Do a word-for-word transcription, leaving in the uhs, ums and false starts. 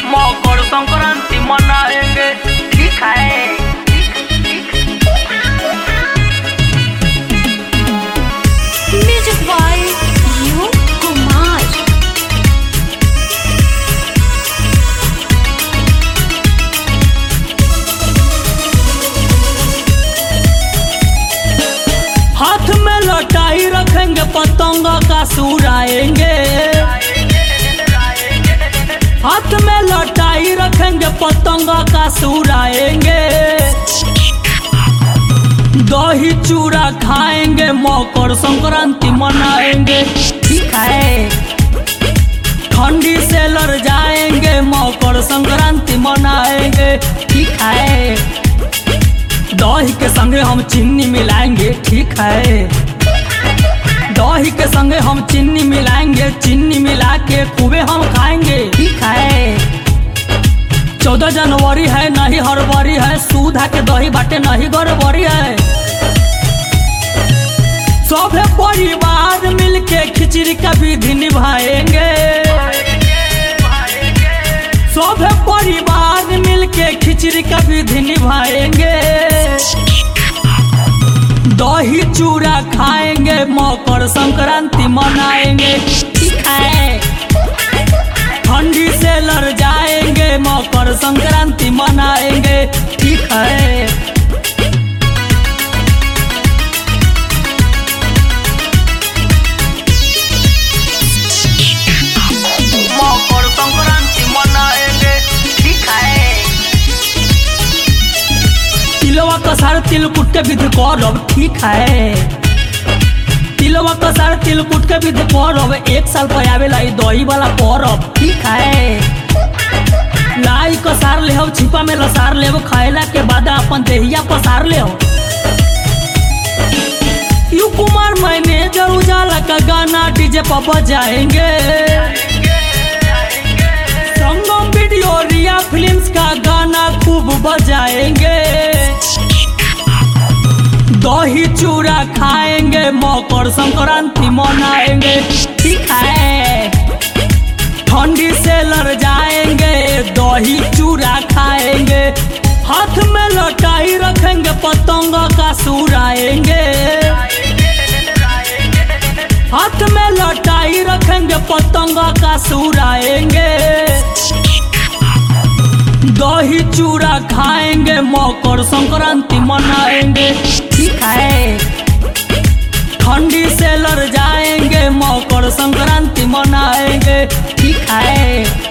मकर संक्रांति मनाएंगे, ठीक है। Music by U Kumar. हाथ में लौटाई रखेंगे पतंगा का सुराएंगे, हाथ में लौटाई रखेंगे पतंगा का सुराएंगे। दही चूड़ा खाएंगे, मकर संक्रांति मनाएंगे, ठीक है। ठंडी से लड़ जाएंगे, मकर संक्रांति मनाएंगे, ठीक है। दही के संगे हम चीनी मिलाएंगे, ठीक है। दही के संगे हम चीनी मिलाएंगे, चीनी मिला के खूबे हम खाएंगे, ठीक है। चौदह जनवरी है, नहीं हड़बड़ी है, सुधा के दही बाटे नहीं गड़बड़ी है। सभी परिवार मिलके खिचड़ी का विधि निभाएंगे, सभी परिवार मिलके खिचड़ी का विधि निभाएंगे। दही चूड़ा खाएंगे, मकर संक्रांति मनाएंगे, ठीक है। ठंडी से लड़ जाएंगे, मकर संक्रांति मनाएंगे, ठीक है। मकर संक्रांति मनाएंगे, ठीक है। तिलवा कसार तिलकुट के विधि करब, ठीक है। तिलवा कसार तिलकुट के विधि करब, एक साल पर आवेला ई दही वाला परब, ठीक है। लाई कसार ले हो, छिपा में लसार ले हो, खाएला के बाद अपन देहिया पसार ले हो। यू कुमार मैनेजर उजाला का गाना डीजे पर बजाएंगे। संगम वीडियो रिया फिल्म्स का गाना खूब बजाएंगे। दही चूड़ा खाएंगे, मकर संक्रांति मनाएंगे, ठीक है। ठंडी से लड़ जाएंगे, दही चूड़ा खाएंगे। हाथ में लौटाई रखेंगे, पतंगा का सुराएंगे। हाथ में लौटाई रखेंगे, पतंगा का सुराएंगे। दही चूड़ा खाएंगे, मकर संक्रांति मनाएंगे, ठीक है। ठंडी से लड़ जाएंगे, मकर संक्रांति मनाएंगे, ठीक है।